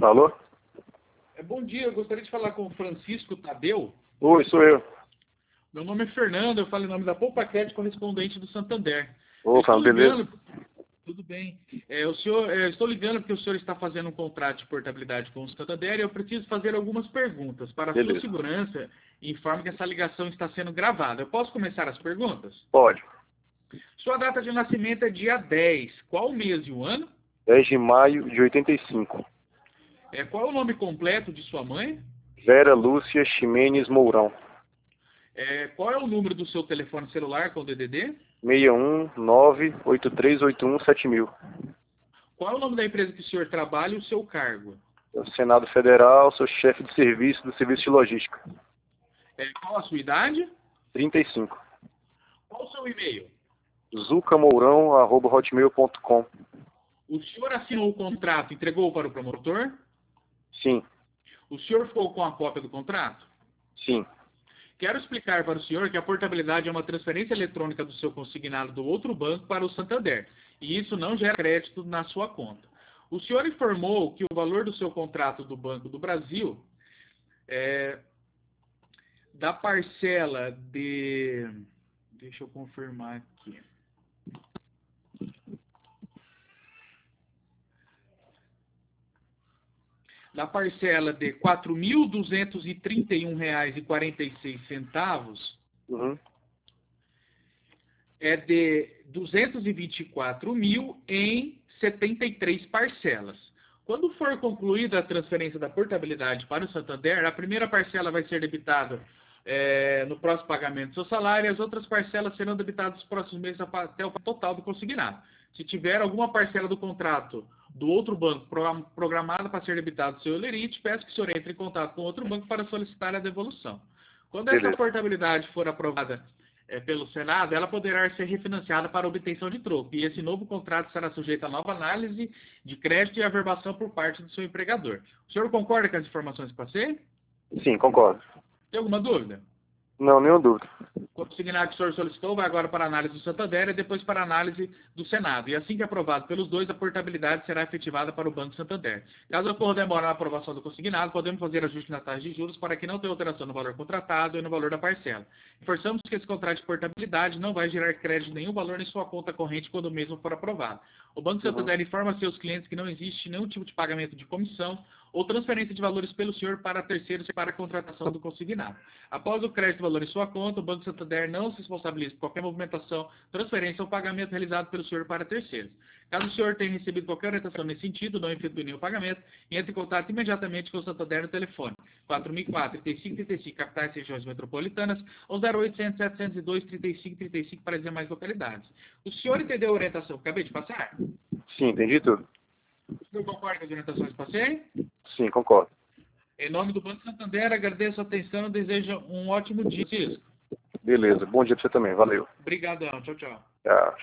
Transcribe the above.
Alô? Bom dia, eu gostaria de falar com o Francisco Tadeu. Oi, sou eu. Meu nome é Fernando, eu falo em nome da Poupa Crédito, correspondente do Santander. Opa, beleza? Tudo bem. Estou ligando porque o senhor está fazendo um contrato de portabilidade com o Santander e eu preciso fazer algumas perguntas. Para a sua Beleza. segurança, informe que essa ligação está sendo gravada. Eu posso começar as perguntas? Pode. Sua data de nascimento é dia 10. Qual o mês e o ano? 10 de maio de 85. Qual é o nome completo de sua mãe? Vera Lúcia Ximenes Mourão. Qual é o número do seu telefone celular com o DDD? 61983817000. Qual é o nome da empresa que o senhor trabalha e o seu cargo? Senado Federal, sou chefe de serviço do Serviço de Logística. Qual a sua idade? 35. Qual o seu e-mail? zucamourão@hotmail.com. O senhor assinou o contrato e entregou para o promotor? Sim, O senhor ficou com a cópia do contrato? sim. Quero explicar para o senhor que a portabilidade é uma transferência eletrônica do seu consignado do outro banco para o Santander, e isso não gera crédito na sua conta. O senhor informou que o valor do seu contrato do Banco do Brasil da parcela de... Deixa eu confirmar aqui. Da parcela de R$ 4.231,46 Uhum. é de 224 mil em 73 parcelas. Quando for concluída a transferência da portabilidade para o Santander, a primeira parcela vai ser debitada no próximo pagamento do seu salário e as outras parcelas serão debitadas nos próximos meses até o total do consignado. Se tiver alguma parcela do contrato do outro banco programada para ser debitada do seu lerite, peço que o senhor entre em contato com outro banco para solicitar a devolução. Quando essa Beleza. portabilidade for aprovada pelo Senado, ela poderá ser refinanciada para obtenção de troco, e esse novo contrato será sujeito a nova análise de crédito e averbação por parte do seu empregador. O senhor concorda com as informações que passei? Sim, concordo. Tem alguma dúvida? Não, nenhuma dúvida. O consignado que o senhor solicitou vai agora para a análise do Santander e depois para a análise do Senado. E assim que aprovado pelos dois, a portabilidade será efetivada para o Banco Santander. Caso ocorra demora na aprovação do consignado, podemos fazer ajuste na taxa de juros para que não tenha alteração no valor contratado e no valor da parcela. Reforçamos que esse contrato de portabilidade não vai gerar crédito de nenhum valor em sua conta corrente quando o mesmo for aprovado. O Banco Santander informa a seus clientes que não existe nenhum tipo de pagamento de comissão ou transferência de valores pelo senhor para terceiros para a contratação do consignado. Após o crédito de valor em sua conta, o Banco Santander não se responsabiliza por qualquer movimentação, transferência ou pagamento realizado pelo senhor para terceiros. Caso o senhor tenha recebido qualquer orientação nesse sentido, não efetue nenhum pagamento, entre em contato imediatamente com o Santander no telefone 4004-3535, capitais e regiões metropolitanas, ou 0800-702-3535 para as demais localidades. O senhor entendeu a orientação que acabei de passar? Sim, entendi tudo. O senhor concorda com as orientações que passei? Sim, concordo. Em nome do Banco Santander, agradeço a atenção e desejo um ótimo dia, Cisco. Beleza. Bom dia pra você também. Valeu. Obrigadão. Tchau, tchau. Tchau.